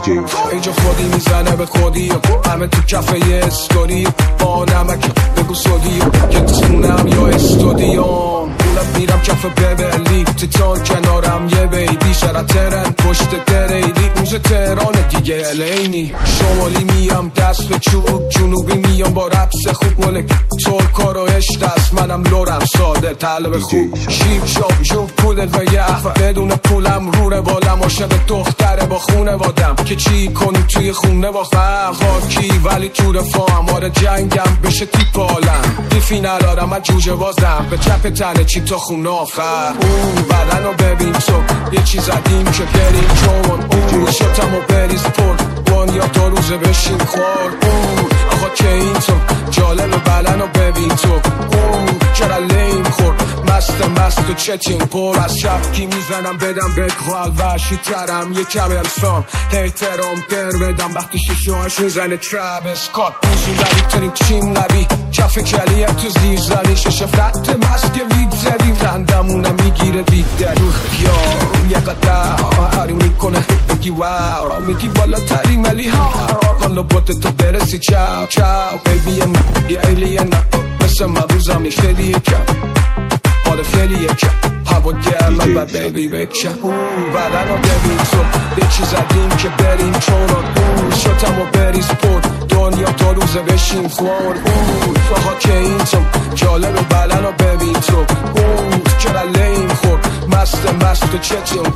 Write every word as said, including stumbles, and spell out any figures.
اینجا خودی میزنه به خودی همه تو کفه یه استوری با نمک بگو سودی که تو خونم یا استودیوم دولت میرم کف ببلی تیتان کنارم یه بیبی شرط ترن پشت دریدی روز تهران دیگه الینی شمالی میام دست به چوب جنوبی میام با رقص خوب ملک ترکا رو عشق است منم لورم ساده طلب خوب شیب شاب جوب پول ویه بدون پولم روره بالم عاشق دختره با خونه وادم که چی کنی توی خونه با فرق خاکی ولی تو رفاهم آره جنگم بشه تیپ آلم دیفی ندارم من جوجه بازم به چپ تنه چی تا خونه آخر اون بدن رو ببین تو یه چیز عدیم که بریم چون اون شتم و بریز پر وان یا دو روزه بشین خور اون آقا که این تو جالب بدن رو ببین تو اون چرا لیم خور مست مست و چتین پر از شبکی میزنم بدم به خوال وحشی ترم یه کم انسان احترام در بدم وقتی ششوهاش میزنه ترابس کات بوزی لبی ترین چیم لبی کف کلیه تو زیر زنی شش فلت مست که وید زدیم رندمونه میگیره دید درو یا یه قدر هاری میکنه بگی واو میگی بالا ترین ولی ها حالا بوت تو برسی چاو چاو بیبی یه ایلین مثل من روزم خیلی کم آره خیلی کم هوا گرم و بیبی بکشم بدن رو ببین تو یه چیز عدیم که بریم چون اون شتم و بریز پر دنیا دو روزه بشین خور اون فقط که این تو جالب بدن رو ببین تو اون چرا لیم خور مست مست و چتیم